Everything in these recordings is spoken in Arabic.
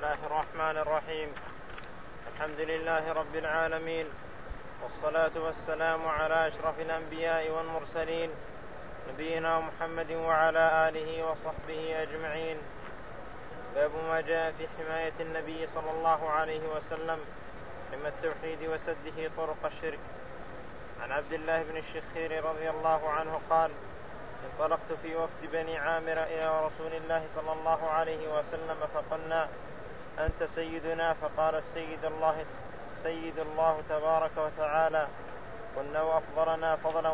الله الرحمن الرحيم. الحمد لله رب العالمين، والصلاة والسلام على أشرف الأنبياء والمرسلين، نبينا محمد وعلى آله وصحبه أجمعين. باب ما جاء في حماية النبي صلى الله عليه وسلم، حمى التوحيد وسده طرق الشرك. عن عبد الله بن الشخير رضي الله عنه قال: انطلقت في وفد بني عامر إلى رسول الله صلى الله عليه وسلم فقلنا: أنت سيدنا؟ فقال: السيد الله تبارك وتعالى، قلنا: وأفضلنا فضلا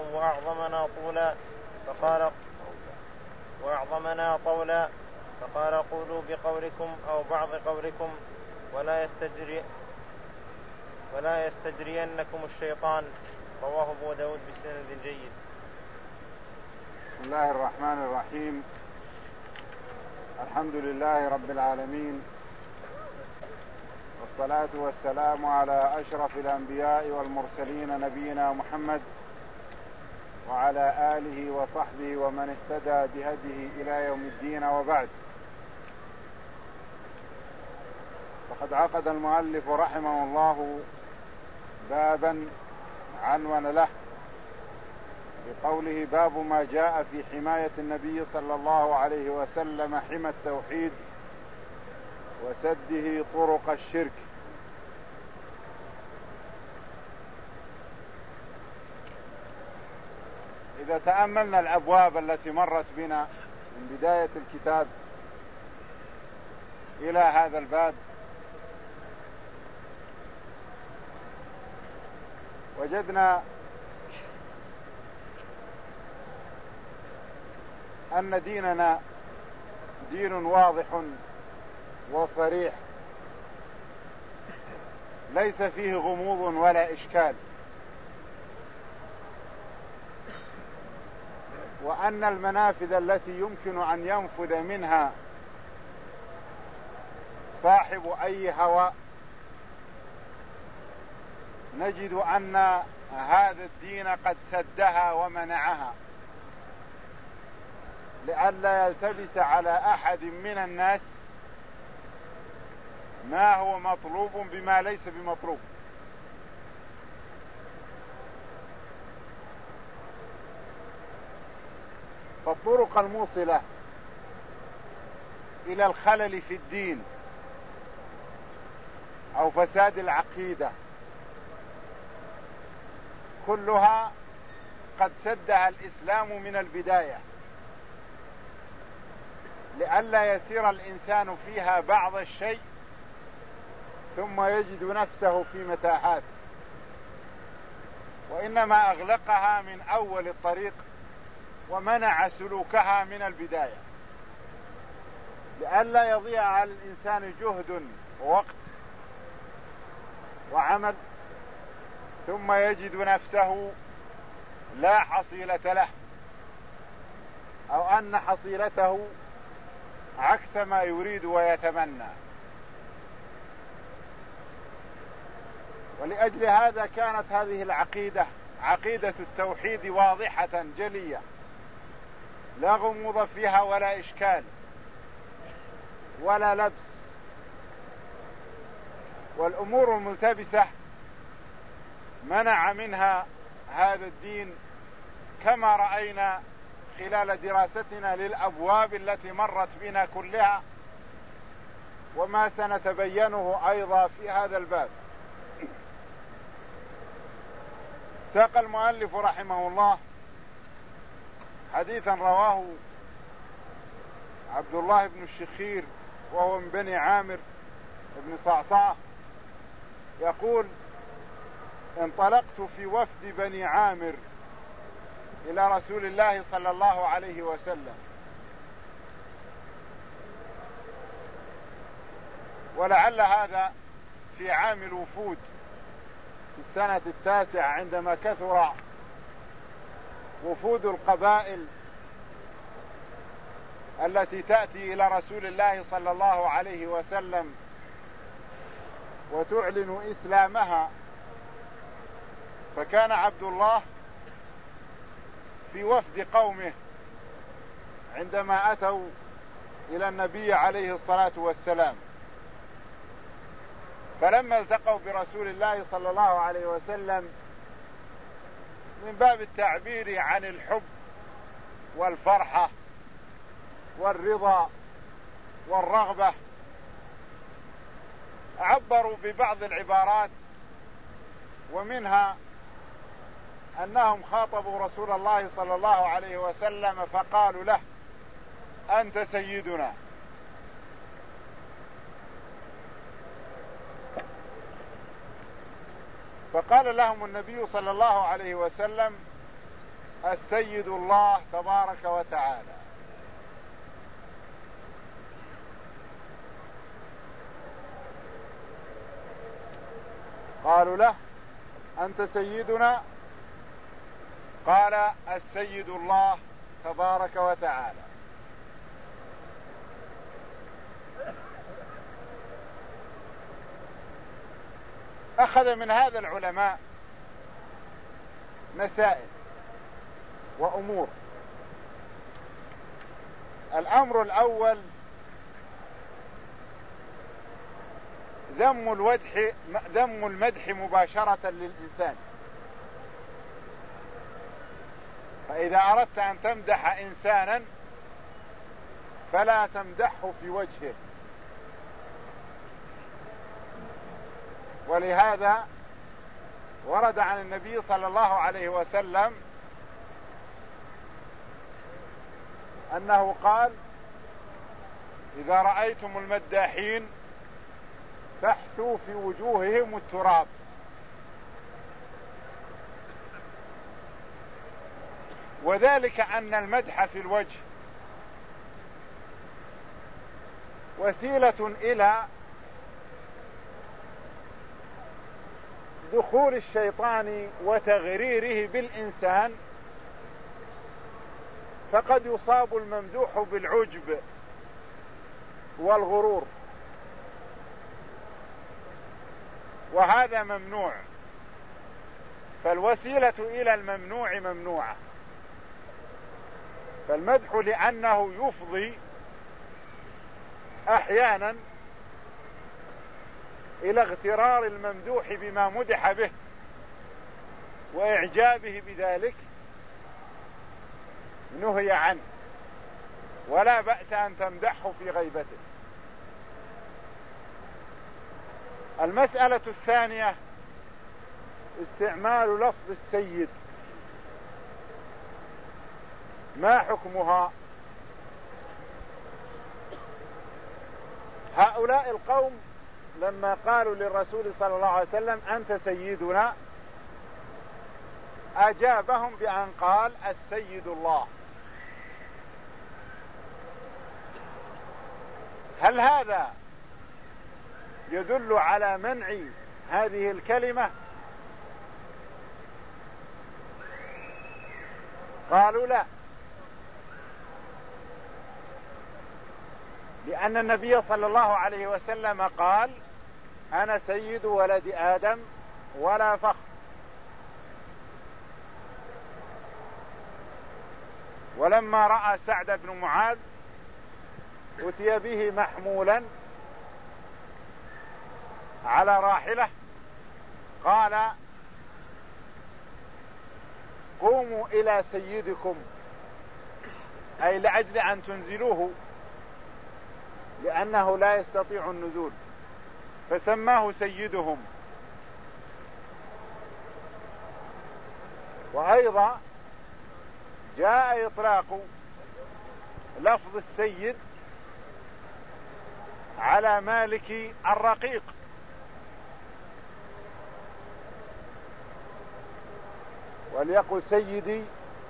وأعظمنا طولا. فقال: قولوا بقولكم أو بعض قولكم ولا يستجرينكم الشيطان. رواه أبو داود بسند جيد. بسم الله الرحمن الرحيم. الحمد لله رب العالمين، والصلاة والسلام على أشرف الأنبياء والمرسلين نبينا محمد وعلى آله وصحبه ومن اهتدى بهديه إلى يوم الدين، وبعد. فقد عقد المؤلف رحمه الله بابا عنون له بقوله: باب ما جاء في حماية النبي صلى الله عليه وسلم، حمى التوحيد وسده طرق الشرك. إذا تأملنا الأبواب التي مرت بنا من بداية الكتاب إلى هذا الباب، وجدنا أن ديننا دين واضح وصريح، ليس فيه غموض ولا إشكال، وأن المنافذ التي يمكن أن ينفذ منها صاحب أي هوى نجد أن هذا الدين قد سدها ومنعها، لئلا يلتبس على أحد من الناس ما هو مطلوب بما ليس بمطلوب. فالطرق الموصلة إلى الخلل في الدين أو فساد العقيدة كلها قد سدها الإسلام من البداية، لئلا يسير الإنسان فيها بعض الشيء ثم يجد نفسه في متاهات، وإنما أغلقها من أول الطريق ومنع سلوكها من البداية، لئلا يضيع على الإنسان جهد ووقت وعمل ثم يجد نفسه لا حصيلة له، أو أن حصيلته عكس ما يريد ويتمنى. ولأجل هذا كانت هذه العقيدة، عقيدة التوحيد، واضحة جلية، لا غموض فيها ولا إشكال ولا لبس. والأمور الملتبسة منع منها هذا الدين، كما رأينا خلال دراستنا للأبواب التي مرت بنا كلها، وما سنتبينه أيضا في هذا الباب. ساق المؤلف رحمه الله حديثا رواه عبد الله بن الشخير وهو من بني عامر بن صعصعة، يقول: انطلقت في وفد بني عامر إلى رسول الله صلى الله عليه وسلم، ولعل هذا في عام الوفود في السنة 9 عندما كثر وفود القبائل التي تأتي إلى رسول الله صلى الله عليه وسلم وتعلن إسلامها. فكان عبد الله في وفد قومه عندما أتوا إلى النبي عليه الصلاة والسلام، فلما التقوا برسول الله صلى الله عليه وسلم من باب التعبير عن الحب والفرحة والرضا والرغبة عبروا ببعض العبارات، ومنها أنهم خاطبوا رسول الله صلى الله عليه وسلم فقالوا له: أنت سيدنا. فقال لهم النبي صلى الله عليه وسلم: السيد الله تبارك وتعالى. قالوا له: أنت سيدنا؟ قال: السيد الله تبارك وتعالى. أخذ من هذا العلماء مسائل وأمور. الأمر الأول: ذم المدح مباشرة للإنسان. فإذا أردت أن تمدح إنسانا فلا تمدحه في وجهه. ولهذا ورد عن النبي صلى الله عليه وسلم أنه قال: إذا رأيتم المداحين فاحثوا في وجوههم التراب. وذلك أن المدح في الوجه وسيلة إلى دخول الشيطان وتغريره بالإنسان، فقد يصاب الممدوح بالعجب والغرور، وهذا ممنوع. فالوسيلة إلى الممنوع ممنوعة. فالمدح لأنه يفضي أحيانا إلى اغترار الممدوح بما مدح به وإعجابه بذلك، نهي عنه، ولا بأس أن تمدحه في غيبته. المسألة الثانية: استعمال لفظ السيد. ما حكمها؟ هؤلاء القوم لما قالوا للرسول صلى الله عليه وسلم: أنت سيدنا، أجابهم بأن قال: السيد الله. هل هذا يدل على منع هذه الكلمة؟ قالوا لا، لأن النبي صلى الله عليه وسلم قال: أنا سيد ولد آدم ولا فخر. ولما رأى سعد بن معاذ أتي به محمولا على راحلة قال: قوموا إلى سيدكم، أي لأجل أن تنزلوه، لأنه لا يستطيع النزول، فسماه سيدهم. وأيضا جاء إطلاق لفظ السيد على مالك الرقيق، وليقل سيدي،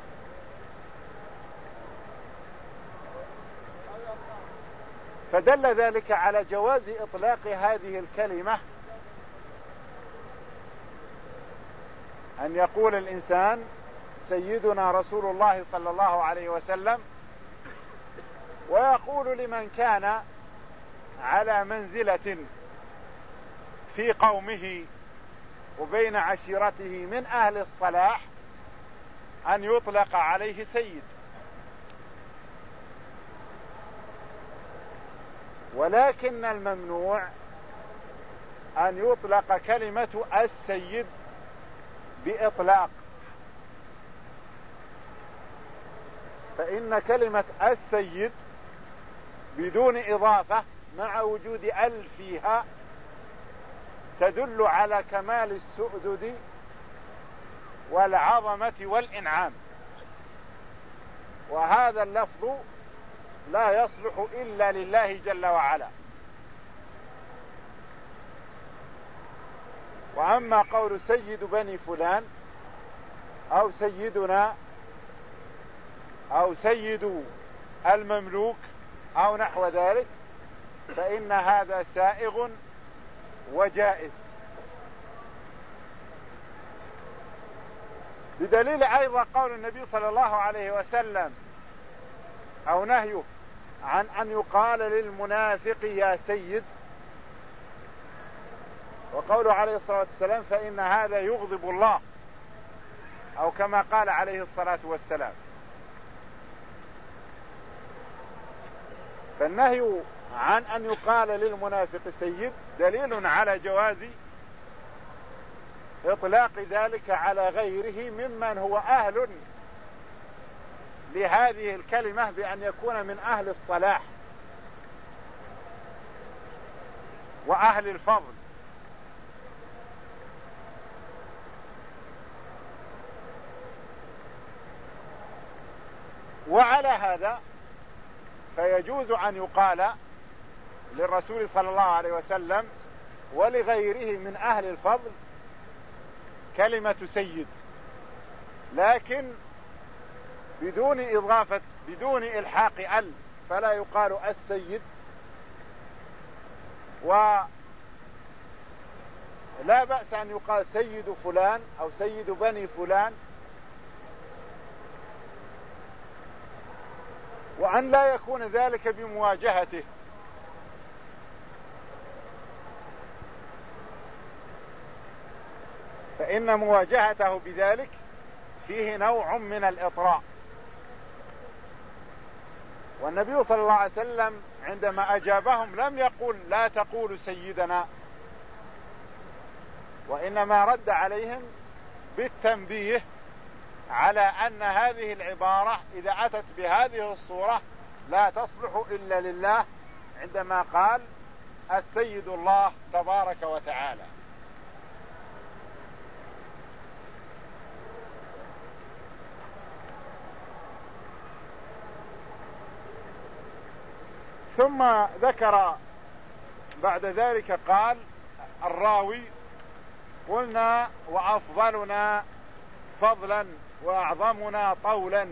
فدل ذلك على جواز إطلاق هذه الكلمة، أن يقول الإنسان: سيدنا رسول الله صلى الله عليه وسلم، ويقول لمن كان على منزلة في قومه وبين عشيرته من أهل الصلاح أن يطلق عليه سيد. ولكن الممنوع أن يطلق كلمة السيد بإطلاق، فإن كلمة السيد بدون إضافة مع وجود ال فيها تدل على كمال السؤدد والعظمة والإنعام، وهذا اللفظ لا يصلح إلا لله جل وعلا. وأما قول سيد بني فلان أو سيدنا أو سيد المملوك أو نحو ذلك فإن هذا سائغ وجائز، بدليل أيضا قول النبي صلى الله عليه وسلم أو نهيه عن أن يقال للمنافق يا سيد، وقوله عليه الصلاة والسلام فإن هذا يغضب الله، أو كما قال عليه الصلاة والسلام. فالنهي عن أن يقال للمنافق سيد دليل على جواز إطلاق ذلك على غيره ممن هو أهل لهذه الكلمة بأن يكون من أهل الصلاح وأهل الفضل. وعلى هذا فيجوز أن يقال للرسول صلى الله عليه وسلم ولغيره من أهل الفضل كلمة سيد، لكن بدون إضافة، بدون إلحاق ال، فلا يقال السيد، ولا بأس أن يقال سيد فلان أو سيد بني فلان، وأن لا يكون ذلك بمواجهته، فإن مواجهته بذلك فيه نوع من الإطراء. والنبي صلى الله عليه وسلم عندما أجابهم لم يقل لا تقولوا سيدنا، وإنما رد عليهم بالتنبيه على أن هذه العبارة إذا أتت بهذه الصورة لا تصلح إلا لله، عندما قال السيد الله تبارك وتعالى. ثم ذكر بعد ذلك قال الراوي قلنا وأفضلنا فضلا وأعظمنا طولا،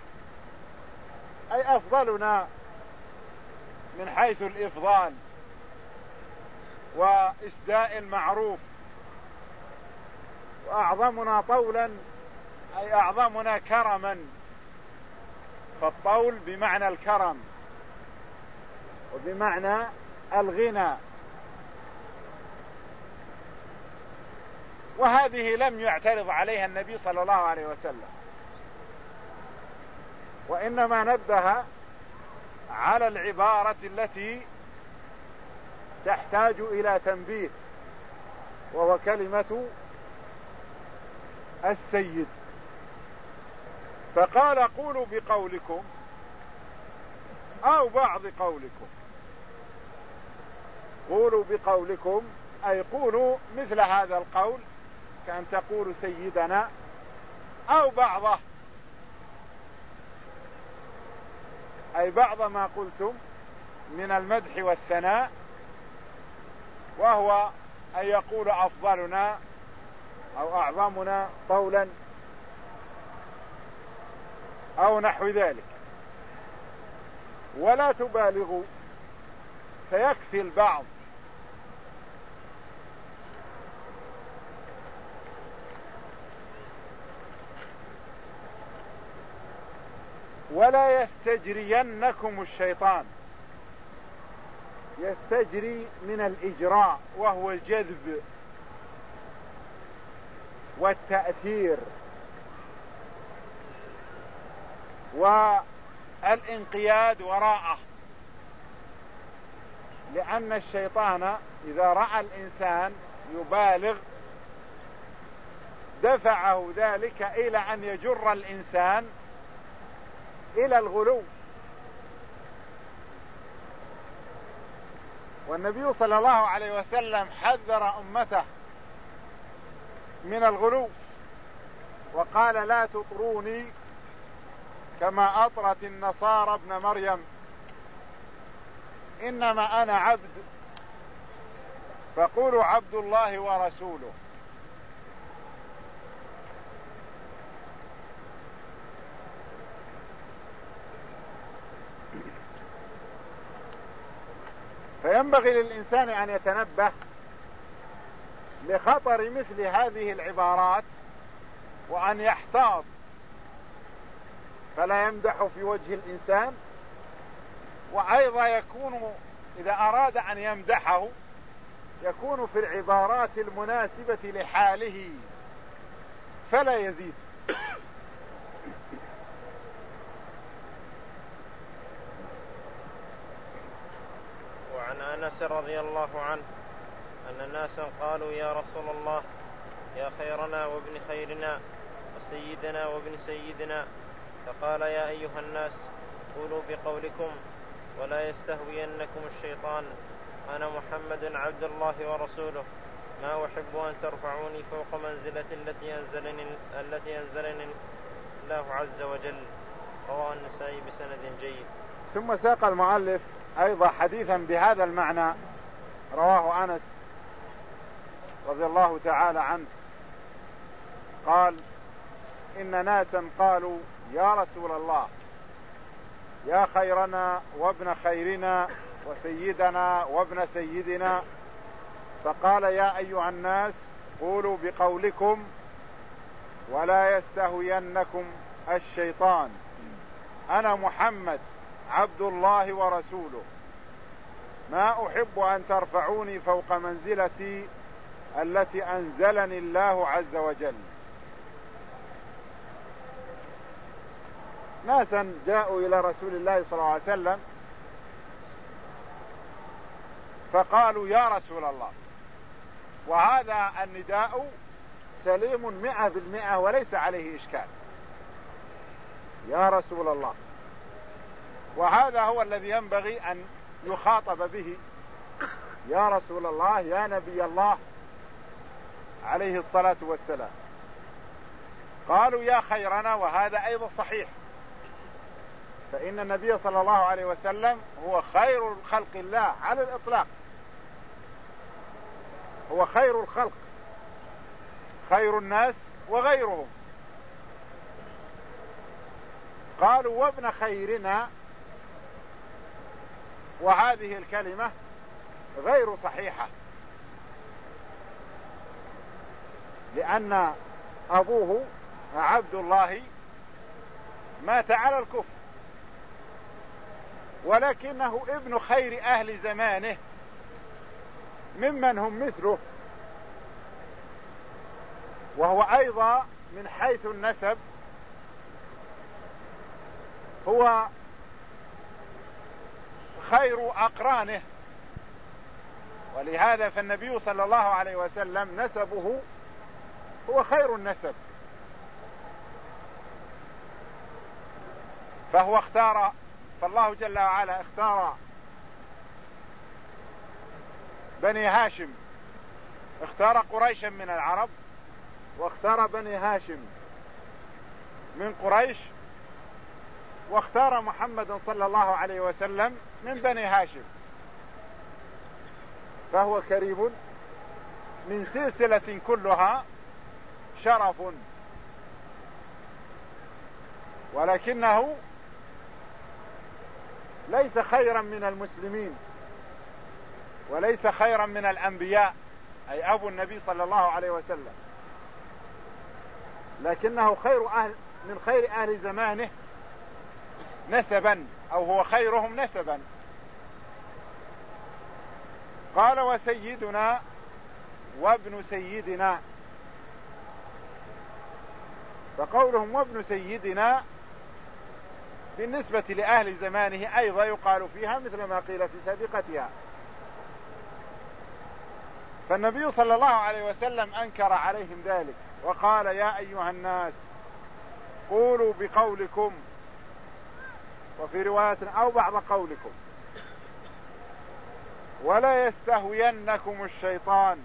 أي أفضلنا من حيث الإفضال وإسداء المعروف، وأعظمنا طولا أي أعظمنا كرما، فالطول بمعنى الكرم وبمعنى الغنى. وهذه لم يعترض عليها النبي صلى الله عليه وسلم، وإنما نبه على العبارة التي تحتاج إلى تنبيه، وهو كلمة السيد. فقال قولوا بقولكم أو بعض قولكم، قولوا بقولكم أي قولوا مثل هذا القول كأن تقولوا سيدنا، أو بعضه أي بعض ما قلتم من المدح والثناء، وهو أن يقول أفضلنا أو أعظمنا طولا أو نحو ذلك، ولا تبالغوا فيكفي البعض. ولا يستجرينكم الشيطان، يستجري من الإجراء وهو الجذب والتأثير والانقياد وراءه، لأن الشيطان إذا رأى الإنسان يبالغ دفعه ذلك إلى أن يجر الإنسان إلى الغلو. والنبي صلى الله عليه وسلم حذر أمته من الغلو وقال: لا تطروني كما أطرت النصارى ابن مريم، إنما أنا عبد فقولوا عبد الله ورسوله. فينبغي للإنسان أن يتنبه لخطر مثل هذه العبارات وأن يحتاط، فلا يمدح في وجه الإنسان، وأيضا يكون إذا أراد أن يمدحه يكون في العبارات المناسبة لحاله فلا يزيد. وعن أنس رضي الله عنه أن ناسا قالوا: يا رسول الله، يا خيرنا وابن خيرنا وسيدنا وابن سيدنا. فقال: يا أيها الناس، قولوا بقولكم ولا يستهوينكم الشيطان، أنا محمد عبد الله ورسوله، ما أحب أن ترفعوني فوق منزلة التي أنزلني الله عز وجل. رواه النسائي بسند جيد. ثم ساق المؤلف أيضا حديثا بهذا المعنى رواه أنس رضي الله تعالى عنه قال: إن ناسا قالوا: يا رسول الله، يا خيرنا وابن خيرنا وسيدنا وابن سيدنا. فقال: يا أيها الناس، قولوا بقولكم ولا يستهوينكم الشيطان، أنا محمد عبد الله ورسوله، ما أحب أن ترفعوني فوق منزلتي التي أنزلني الله عز وجل. ناسا جاءوا إلى رسول الله صلى الله عليه وسلم فقالوا: يا رسول الله، وهذا النداء سليم 100% وليس عليه إشكال، يا رسول الله، وهذا هو الذي ينبغي أن يخاطب به، يا رسول الله، يا نبي الله عليه الصلاة والسلام. قالوا: يا خيرنا، وهذا أيضا صحيح، فإن النبي صلى الله عليه وسلم هو خير خلق الله على الإطلاق، هو خير الخلق، خير الناس وغيرهم. قالوا: وابن خيرنا، وهذه الكلمة غير صحيحة، لأن أبوه عبد الله مات على الكفر، ولكنه ابن خير أهل زمانه ممن هم مثله، وهو أيضا من حيث النسب هو خير أقرانه، ولهذا فالنبي صلى الله عليه وسلم نسبه هو خير النسب، فالله جل وعلا اختار بني هاشم، اختار قريشا من العرب، واختار بني هاشم من قريش، واختار محمدا صلى الله عليه وسلم من بني هاشم، فهو كريم من سلسلة كلها شرف، ولكنه ليس خيرا من المسلمين وليس خيرا من الأنبياء، أي أبو النبي صلى الله عليه وسلم، لكنه من خير أهل زمانه نسبا، أو هو خيرهم نسبا. قال: وسيدنا وابن سيدنا. فقولهم وابن سيدنا بالنسبة لأهل زمانه أيضا يقال فيها مثل ما قيل في سابقتها. فالنبي صلى الله عليه وسلم أنكر عليهم ذلك وقال يا أيها الناس قولوا بقولكم، وفي رواية أو بعض قولكم، ولا يستهوينكم الشيطان،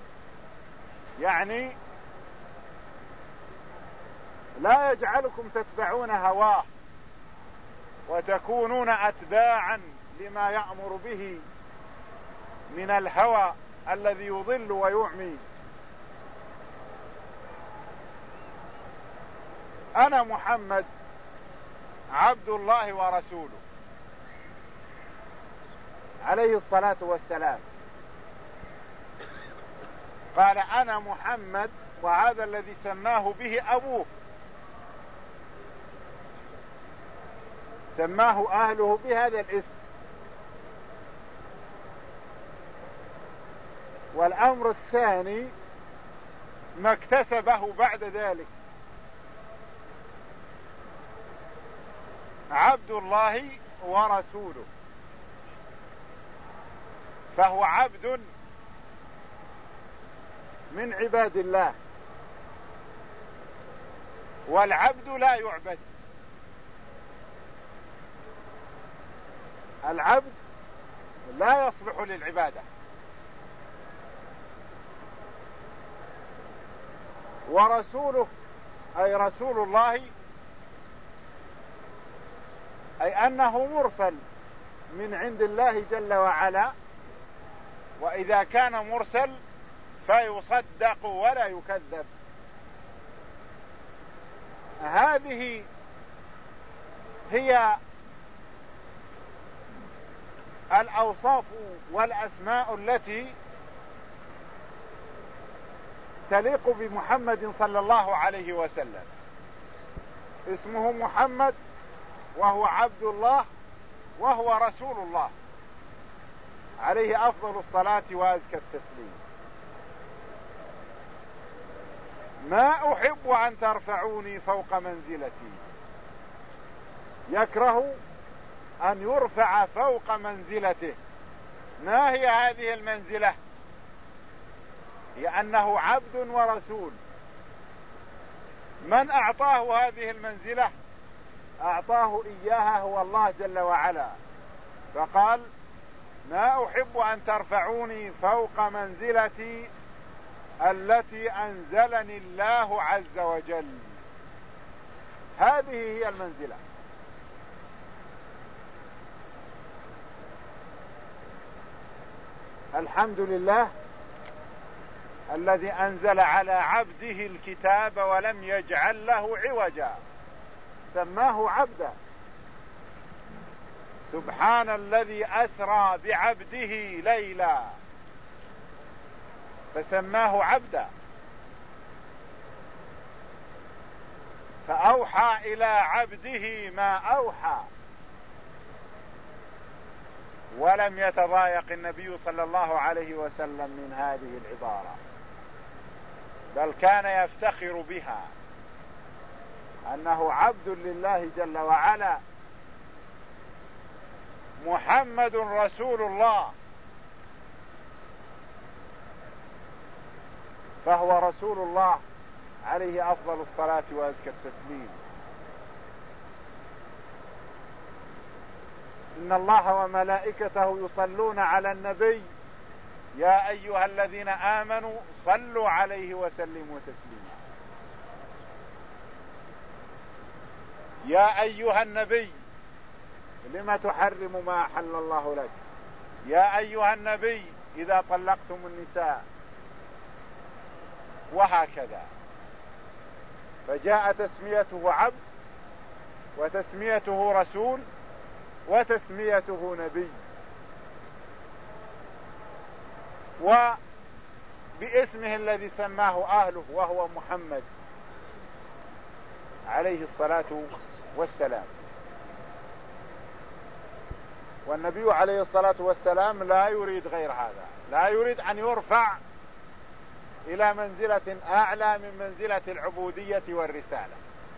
يعني لا يجعلكم تتبعون هواه وتكونون أتباعا لما يأمر به من الهوى الذي يضل ويعمي. أنا محمد عبد الله ورسوله عليه الصلاة والسلام. قال أنا محمد، وهذا الذي سماه به أبوه، سماه أهله بهذا الاسم. والأمر الثاني ما اكتسبه بعد ذلك، عبد الله ورسوله، فهو عبد من عباد الله، والعبد لا يعبد. العبد لا يصلح للعبادة، ورسوله أي رسول الله أي أنه مرسل من عند الله جل وعلا، وإذا كان مرسل فيصدق ولا يكذب. هذه هي الأوصاف والأسماء التي تليق بمحمد صلى الله عليه وسلم. اسمه محمد، وهو عبد الله، وهو رسول الله، عليه أفضل الصلاة وأزكى التسليم. ما أحب أن ترفعوني فوق منزلتي، يكره أن يرفع فوق منزلته. ما هي هذه المنزلة؟ هي أنه عبد ورسول. من أعطاه هذه المنزلة؟ أعطاه إياها هو الله جل وعلا، فقال ما أحب أن ترفعوني فوق منزلتي التي أنزلني الله عز وجل. هذه هي المنزلة. الحمد لله الذي أنزل على عبده الكتاب ولم يجعل له عوجا، سماه عبدا. سبحان الذي أسرى بعبده ليلا، فسماه عبدا. فأوحى إلى عبده ما أوحى، ولم يتضايق النبي صلى الله عليه وسلم من هذه العبارة، بل كان يفتخر بها، أنه عبد لله جل وعلا، محمد رسول الله، فهو رسول الله عليه أفضل الصلاة وأزكى التسليم. إن الله وملائكته يصلون على النبي يا أيها الذين آمنوا صلوا عليه وسلموا تسليما. يا أيها النبي لما تحرم ما أحل الله لك، يا أيها النبي إذا طلقتم النساء، وهكذا. فجاء تسميته عبد، وتسميته رسول، وتسميته نبي، وباسمه الذي سماه أهله وهو محمد عليه الصلاة والسلام. والنبي عليه الصلاة والسلام لا يريد غير هذا، لا يريد أن يرفع إلى منزلة أعلى من منزلة العبودية والرسالة.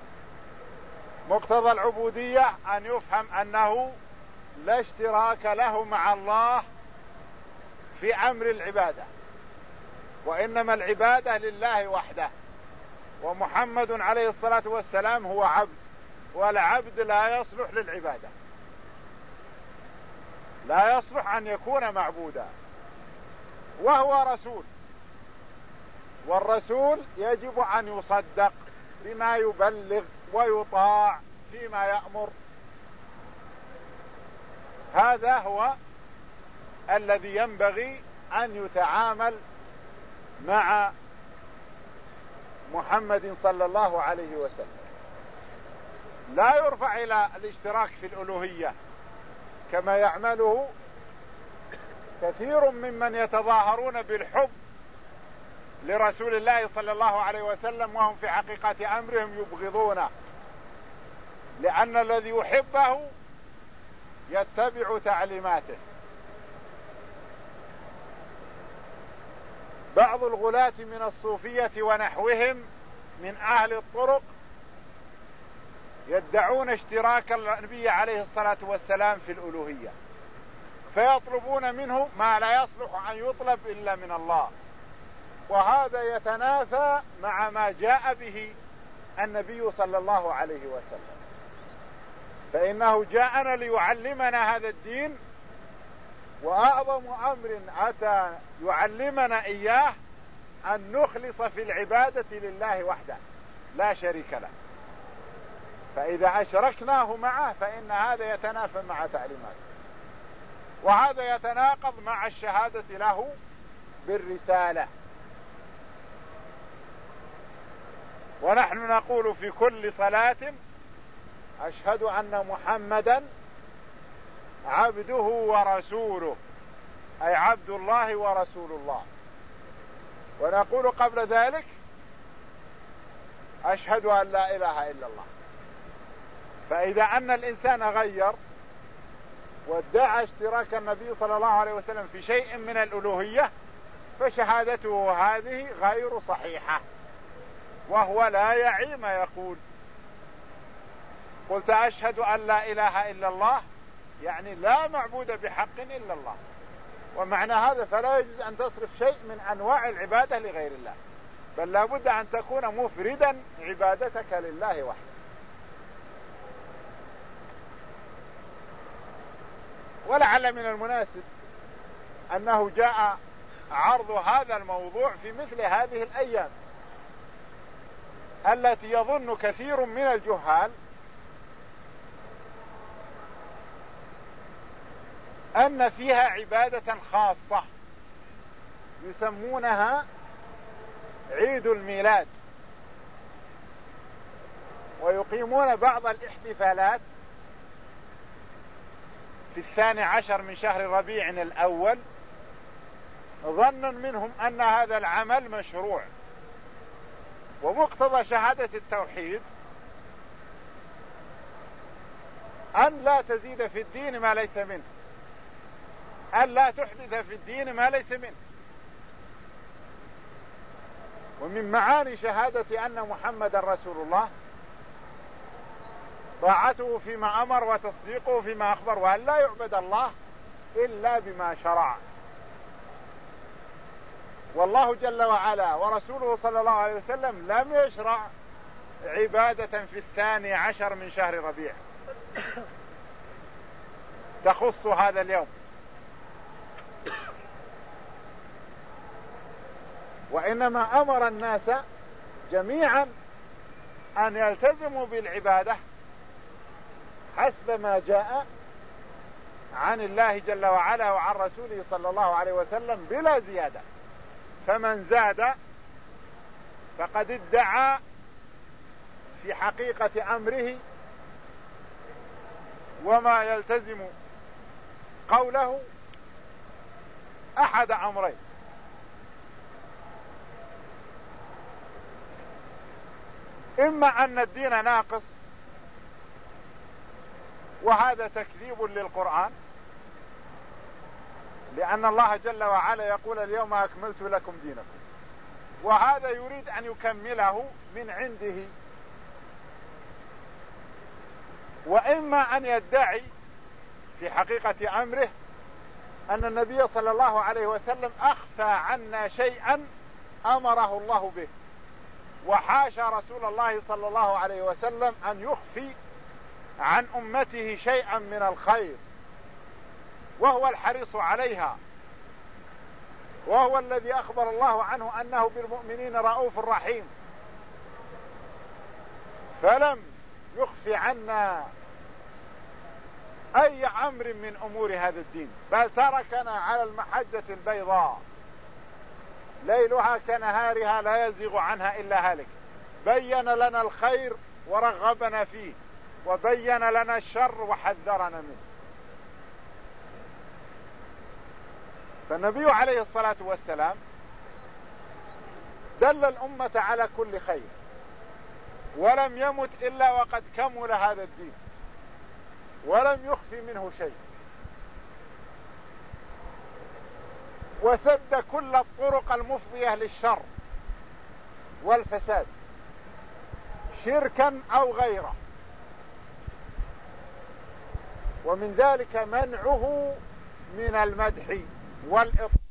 مقتضى العبودية أن يفهم أنه لا اشتراك له مع الله في أمر العبادة، وإنما العبادة لله وحده، ومحمد عليه الصلاة والسلام هو عبد، والعبد لا يصلح للعبادة، لا يصلح أن يكون معبودا، وهو رسول، والرسول يجب أن يصدق بما يبلغ ويطاع فيما يأمر. هذا هو الذي ينبغي أن يتعامل مع محمد صلى الله عليه وسلم. لا يرفع إلى الاشتراك في الألوهية كما يعمله كثير ممن يتظاهرون بالحب لرسول الله صلى الله عليه وسلم، وهم في حقيقة أمرهم يبغضونه، لأن الذي يحبه يتبع تعليماته. بعض الغلاة من الصوفية ونحوهم من أهل الطرق يدعون اشتراك النبي عليه الصلاة والسلام في الألوهية، فيطلبون منه ما لا يصلح أن يطلب إلا من الله، وهذا يتنافى مع ما جاء به النبي صلى الله عليه وسلم، فإنه جاءنا ليعلمنا هذا الدين، وأعظم أمر أتى يعلمنا إياه أن نخلص في العبادة لله وحده لا شريك له، فإذا أشركناه معه فإن هذا يتنافى مع تعليماته، وهذا يتناقض مع الشهادة له بالرسالة. ونحن نقول في كل صلاة أشهد أن محمدا عبده ورسوله، أي عبد الله ورسول الله. ونقول قبل ذلك أشهد أن لا إله إلا الله. فإذا أن الإنسان غير وادعى اشتراك النبي صلى الله عليه وسلم في شيء من الألوهية فشهادته هذه غير صحيحة، وهو لا يعي ما يقول. قلت أشهد أن لا إله إلا الله يعني لا معبود بحق إلا الله، ومعنى هذا فلا يجوز أن تصرف شيء من أنواع العبادة لغير الله، بل لا بد أن تكون مفردا عبادتك لله وحده. ولعل من المناسب أنه جاء عرض هذا الموضوع في مثل هذه الأيام التي يظن كثير من الجهال أن فيها عبادة خاصة يسمونها عيد الميلاد، ويقيمون بعض الاحتفالات في 12 من شهر ربيع الأول ظنا منهم أن هذا العمل مشروع، ومقتضى شهادة التوحيد أن لا تزيد في الدين ما ليس منه، أن لا تحدث في الدين ما ليس منه. ومن معاني شهادة أن محمد رسول الله طاعته فيما أمر وتصديقه فيما أخبر، وأن لا يعبد الله إلا بما شرع. والله جل وعلا ورسوله صلى الله عليه وسلم لم يشرع عبادة في 12 من شهر ربيع تخص هذا اليوم، وإنما أمر الناس جميعا أن يلتزموا بالعبادة حسب ما جاء عن الله جل وعلا وعن رسوله صلى الله عليه وسلم بلا زيادة. فمن زاد فقد ادعى في حقيقة أمره وما يلتزم قوله أحد أمرين: إما أن الدين ناقص، وهذا تكذيب للقرآن، لأن الله جل وعلا يقول اليوم أكملت لكم دينكم، وهذا يريد أن يكمله من عنده. وإما أن يدعي في حقيقة أمره أن النبي صلى الله عليه وسلم أخفى عنا شيئا أمره الله به، وحاشا رسول الله صلى الله عليه وسلم أن يخفي عن أمته شيئا من الخير، وهو الحريص عليها، وهو الذي أخبر الله عنه أنه بالمؤمنين رؤوف رحيم، فلم يخفي عنا أي أمر من أمور هذا الدين، بل تركنا على المحجة البيضاء ليلها كنهارها لا يزيغ عنها إلا هالك. بين لنا الخير ورغبنا فيه، وبين لنا الشر وحذرنا منه. فالنبي عليه الصلاة والسلام دل الأمة على كل خير، ولم يمت إلا وقد كمل هذا الدين، ولم يخفي منه شيء، وسد كل الطرق المفضية للشر والفساد شركا أو غيره، ومن ذلك منعه من المدح والإطلاق